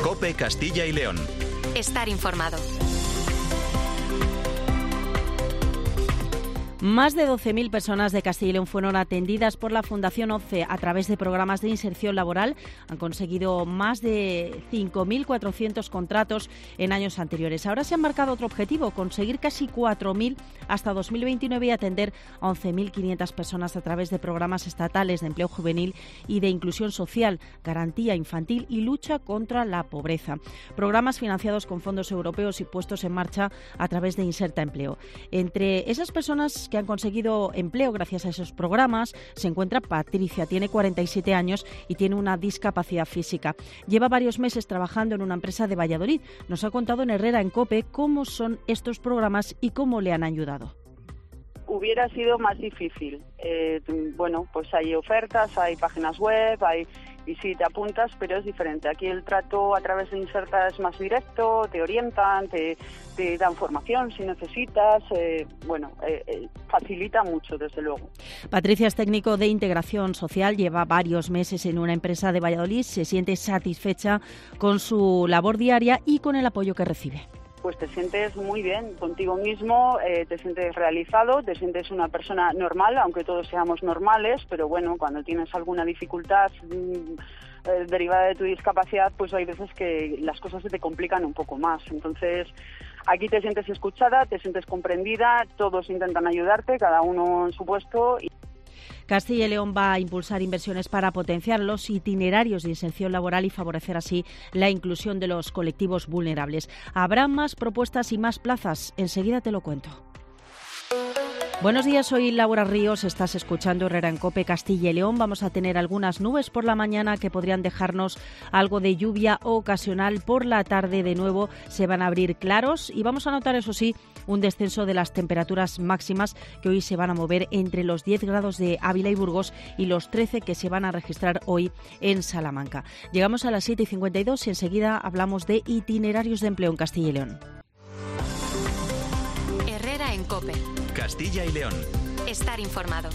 COPE Castilla y León. Estar informado. Más de 12.000 personas de Castilla y León fueron atendidas por la Fundación OCE a través de programas de inserción laboral. Han conseguido más de 5.400 contratos en años anteriores. Ahora se han marcado otro objetivo, conseguir casi 4.000 hasta 2029 y atender a 11.500 personas a través de programas estatales de empleo juvenil y de inclusión social, garantía infantil y lucha contra la pobreza. Programas financiados con fondos europeos y puestos en marcha a través de Inserta Empleo. Entre esas personas que han conseguido empleo gracias a esos programas se encuentra Patricia. Tiene 47 años y tiene una discapacidad física. Lleva varios meses trabajando en una empresa de Valladolid. Nos ha contado en Herrera en COPE cómo son estos programas y cómo le han ayudado. Hubiera sido más difícil. Pues hay ofertas, hay páginas web, y sí, te apuntas, pero es diferente. Aquí el trato a través de Inserta es más directo, te orientan, te dan formación si necesitas, facilita mucho, desde luego. Patricia es técnico de integración social, lleva varios meses en una empresa de Valladolid, se siente satisfecha con su labor diaria y con el apoyo que recibe. Pues te sientes muy bien contigo mismo, te sientes realizado, te sientes una persona normal, aunque todos seamos normales, pero bueno, cuando tienes alguna dificultad derivada de tu discapacidad, pues hay veces que las cosas se te complican un poco más. Entonces, aquí te sientes escuchada, te sientes comprendida, todos intentan ayudarte, cada uno en su puesto. Castilla y León va a impulsar inversiones para potenciar los itinerarios de inserción laboral y favorecer así la inclusión de los colectivos vulnerables. Habrá más propuestas y más plazas. Enseguida te lo cuento. Buenos días, soy Laura Ríos, estás escuchando Herrera en COPE Castilla y León. Vamos a tener algunas nubes por la mañana que podrían dejarnos algo de lluvia ocasional. Por la tarde de nuevo se van a abrir claros y vamos a notar, eso sí, un descenso de las temperaturas máximas que hoy se van a mover entre los 10 grados de Ávila y Burgos y los 13 que se van a registrar hoy en Salamanca. Llegamos a las 7:52 y enseguida hablamos de itinerarios de empleo en Castilla y León. Herrera en COPE. Castilla y León. Estar informado.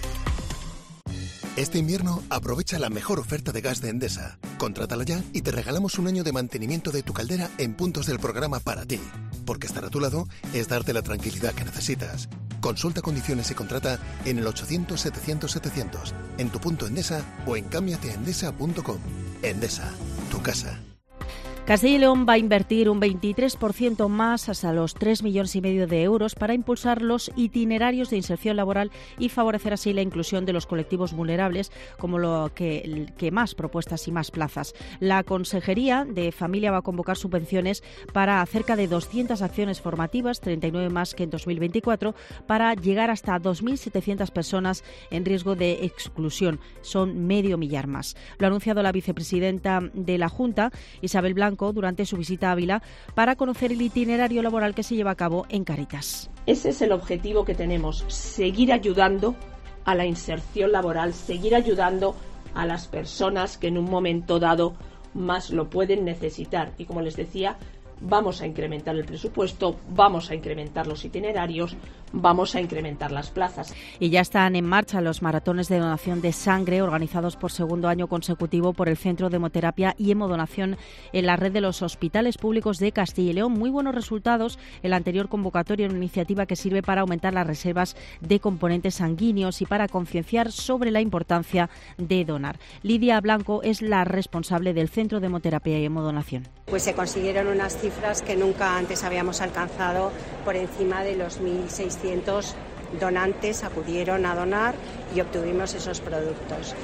Este invierno aprovecha la mejor oferta de gas de Endesa. Contrátala ya y te regalamos un año de mantenimiento de tu caldera en puntos del programa para ti. Porque estar a tu lado es darte la tranquilidad que necesitas. Consulta condiciones y contrata en el 800-700-700, en tu punto Endesa o en cambiateendesa.com. Endesa, tu casa. Castilla y León va a invertir un 23% más, hasta los 3,5 millones de euros, para impulsar los itinerarios de inserción laboral y favorecer así la inclusión de los colectivos vulnerables, como lo que más propuestas y más plazas. La Consejería de Familia va a convocar subvenciones para cerca de 200 acciones formativas, 39 más que en 2024, para llegar hasta 2.700 personas en riesgo de exclusión. Son medio millar más. Lo ha anunciado la vicepresidenta de la Junta, Isabel Blanco, durante su visita a Ávila para conocer el itinerario laboral que se lleva a cabo en Cáritas. Ese es el objetivo que tenemos, seguir ayudando a la inserción laboral, seguir ayudando a las personas que en un momento dado más lo pueden necesitar. Y como les decía, vamos a incrementar el presupuesto, vamos a incrementar los itinerarios, vamos a incrementar las plazas. Y ya están en marcha los maratones de donación de sangre organizados por segundo año consecutivo por el Centro de Hemoterapia y Hemodonación en la red de los hospitales públicos de Castilla y León. Muy buenos resultados en la anterior convocatoria, una iniciativa que sirve para aumentar las reservas de componentes sanguíneos y para concienciar sobre la importancia de donar. Lidia Blanco es la responsable del Centro de Hemoterapia y Hemodonación. Pues se consiguieron unas cifras que nunca antes habíamos alcanzado, por encima de los 1.600 donantes acudieron a donar y obtuvimos esos productos.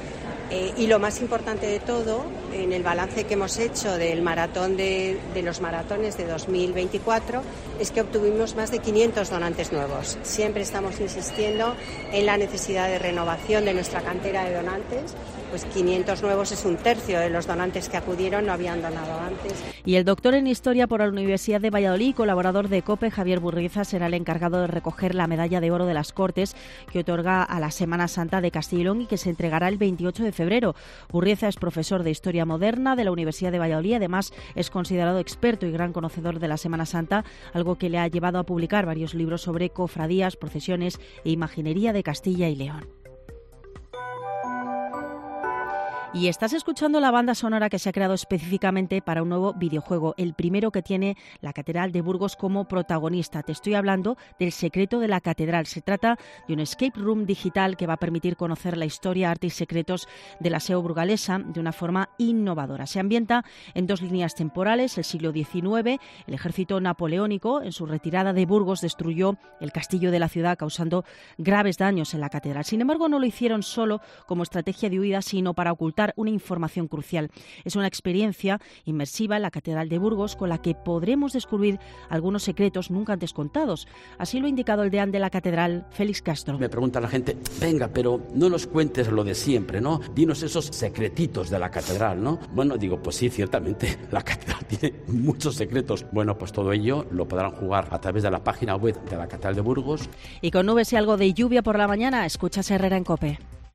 Y lo más importante de todo, en el balance que hemos hecho del maratón de los maratones de 2024, es que obtuvimos más de 500 donantes nuevos. Siempre estamos insistiendo en la necesidad de renovación de nuestra cantera de donantes. Pues 500 nuevos es un tercio de los donantes que acudieron, no habían donado antes. Y el doctor en Historia por la Universidad de Valladolid, colaborador de COPE, Javier Burrieza, será el encargado de recoger la medalla de oro de las Cortes que otorga a la Semana Santa de Castilla y León y que se entregará el 28 de febrero. Burrieza es profesor de Historia Moderna de la Universidad de Valladolid, además es considerado experto y gran conocedor de la Semana Santa, algo que le ha llevado a publicar varios libros sobre cofradías, procesiones e imaginería de Castilla y León. Y estás escuchando la banda sonora que se ha creado específicamente para un nuevo videojuego, el primero que tiene la Catedral de Burgos como protagonista. Te estoy hablando del Secreto de la Catedral. Se trata de un escape room digital que va a permitir conocer la historia, arte y secretos de la SEO burgalesa de una forma innovadora. Se ambienta en 2 líneas temporales, el siglo XIX. El ejército napoleónico, en su retirada de Burgos, destruyó el castillo de la ciudad, causando graves daños en la catedral. Sin embargo, no lo hicieron solo como estrategia de huida, sino para ocultar una información crucial. Es una experiencia inmersiva en la Catedral de Burgos con la que podremos descubrir algunos secretos nunca antes contados. Así lo ha indicado el deán de la catedral, Félix Castro. Me pregunta la gente, venga, pero no nos cuentes lo de siempre, ¿no? Dinos esos secretitos de la catedral, ¿no? Bueno, digo, pues sí, ciertamente, la catedral tiene muchos secretos. Bueno, pues todo ello lo podrán jugar a través de la página web de la Catedral de Burgos. Y con nubes y algo de lluvia por la mañana, escuchas Herrera en COPE.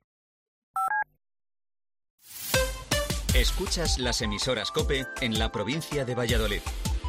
Escuchas las emisoras COPE en la provincia de Valladolid.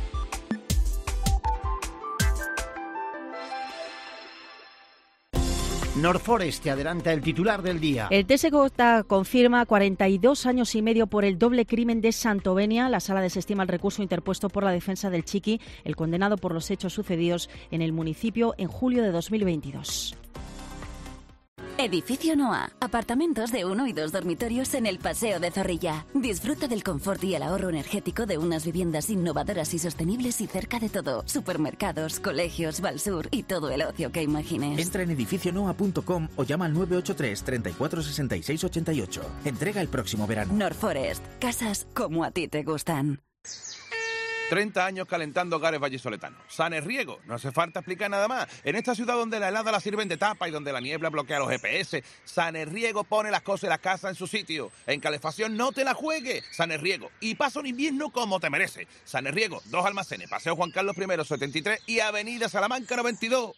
Norforest te adelanta el titular del día. El TSJ confirma 42 años y medio por el doble crimen de Santovenia. La sala desestima el recurso interpuesto por la defensa del Chiqui, el condenado por los hechos sucedidos en el municipio en julio de 2022. Edificio Noa. Apartamentos de 1 y 2 dormitorios en el Paseo de Zorrilla. Disfruta del confort y el ahorro energético de unas viviendas innovadoras y sostenibles y cerca de todo. Supermercados, colegios, Valsur y todo el ocio que imagines. Entra en edificionoa.com o llama al 983 34 66 88. Entrega el próximo verano. Norforest. Casas como a ti te gustan. 30 años calentando hogares vallisoletanos. Sanes Riego, no hace falta explicar nada más. En esta ciudad donde la helada la sirven de tapa y donde la niebla bloquea los GPS, Sanes Riego pone las cosas y las casas en su sitio. En calefacción no te la juegues. Sanes Riego. Y pasa un invierno como te merece. Sanes Riego, 2 almacenes, Paseo Juan Carlos I, 73 y Avenida Salamanca 92.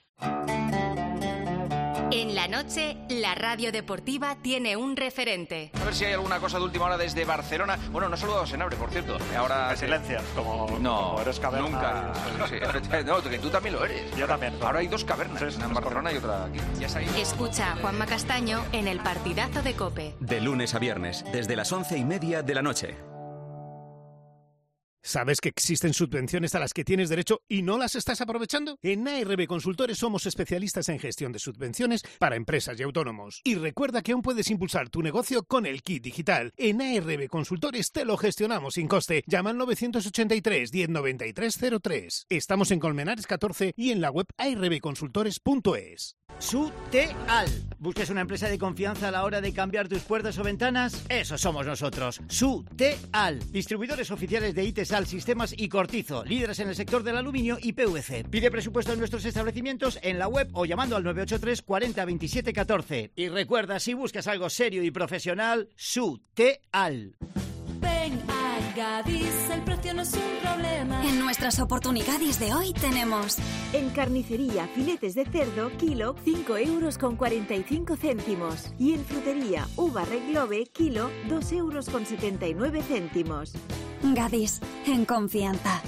En la noche, la radio deportiva tiene un referente. A ver si hay alguna cosa de última hora desde Barcelona. Bueno, no he saludado a Senabre, por cierto. Ahora... Me silencias, como eres caverna. Nunca. Sí, no, que tú también lo eres. Yo también. Ahora hay 2 cavernas, una en Barcelona y otra aquí. Ya sabéis. Escucha a Juanma Castaño en el partidazo de COPE. De lunes a viernes, desde las 11:30 de la noche. ¿Sabes que existen subvenciones a las que tienes derecho y no las estás aprovechando? En ARB Consultores somos especialistas en gestión de subvenciones para empresas y autónomos. Y recuerda que aún puedes impulsar tu negocio con el kit digital. En ARB Consultores te lo gestionamos sin coste. Llama al 983 1093 03. Estamos en Colmenares 14 y en la web arbconsultores.es. SUTEAL. ¿Buscas una empresa de confianza a la hora de cambiar tus puertas o ventanas? Eso somos nosotros. SUTEAL. Distribuidores oficiales de ITESAL, Sistemas y Cortizo. Líderes en el sector del aluminio y PVC. Pide presupuesto en nuestros establecimientos en la web o llamando al 983 40 27 14. Y recuerda, si buscas algo serio y profesional, SUTEAL. Ven a Gadis, el precio no es un problema. En nuestras oportunidades de hoy tenemos... En carnicería, filetes de cerdo, kilo, 5,45 €. Y en frutería, uva Reglobe, kilo, 2,79 €. Gadis, en confianza.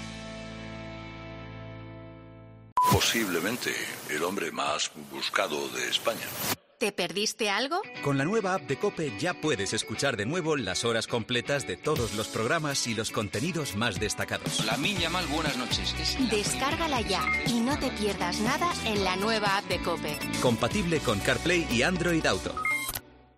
Posiblemente el hombre más buscado de España. ¿Te perdiste algo? Con la nueva app de COPE ya puedes escuchar de nuevo las horas completas de todos los programas y los contenidos más destacados. La Miña Mal, buenas noches. Descárgala ya y no te pierdas nada en la nueva app de COPE. Compatible con CarPlay y Android Auto.